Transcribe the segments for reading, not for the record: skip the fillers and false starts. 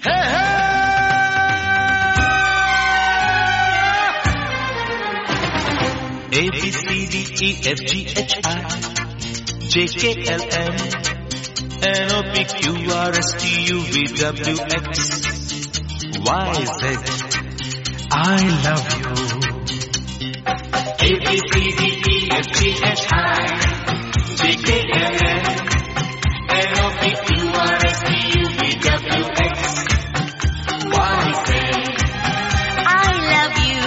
A B C D E F G H I J K L M N O P Q R S T U V W X Y Z. I love you. A B C D E F G H I J K L M N O P Q R S T U V W X Y Z. I love you.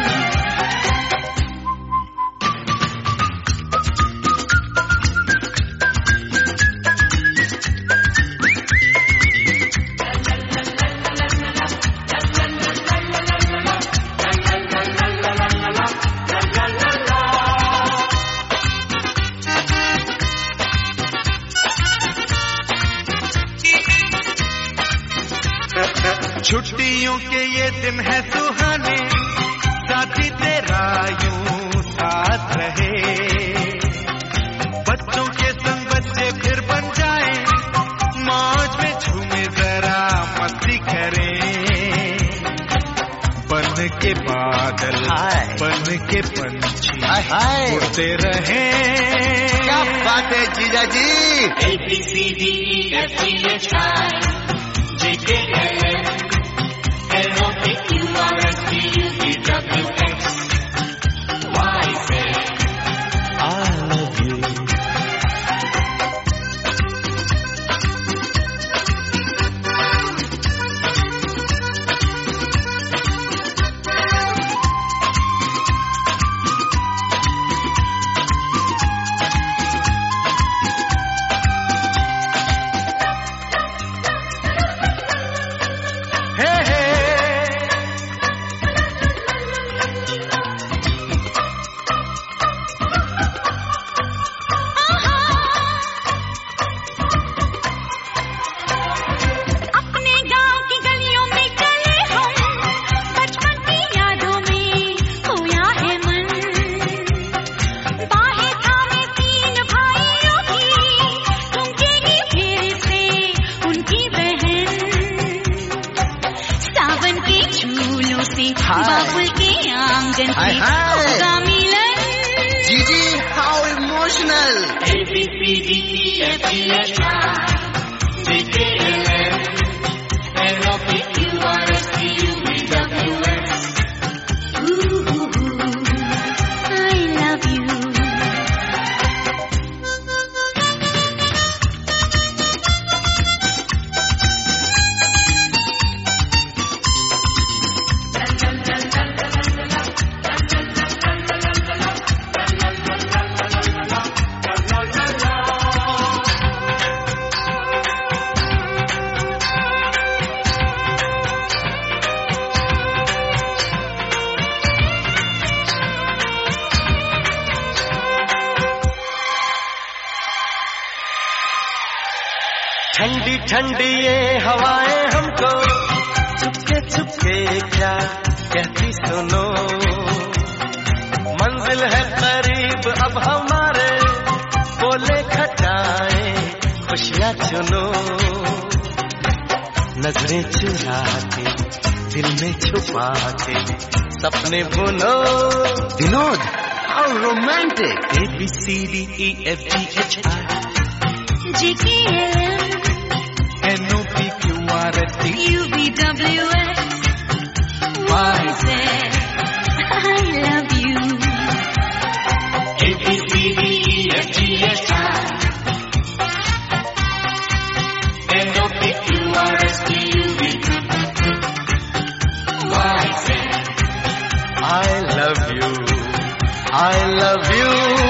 छुट्टियों के ये दिन है सुहाने, साथी तेरा यूं साथ रहे। बच्चों के संग बच्चे फिर बन जाए, मौज में झूमे जरा मस्ती करें। बन के बादल बन के पंछी उड़ते रहे। क्या बात है जीजा जी। A B C D E F G H I J K L M N O P Q R S T U V W X Y Z. I love you. बाबुल के आंगन पे होगा मिलन। जीजी how emotional. A B C D E F G H I J K L M N O P Q R S T U V W X. I love you. ठंडी ठंडी ये हवाएं हमको चुपके चुपके क्या कहती सुनो। मंजिल है करीब अब हमारे, बोले खटाए खुशियाँ चुनो। नजरें चुरा के दिल में छुपा के सपने बुनो। Vinod how romantic. A B C D E F G H I J K L M N O P Q R S T U V W X Y Z. I love you. A B C D E F G H I N O P Q R S T U V Y Z. I love you. I love you.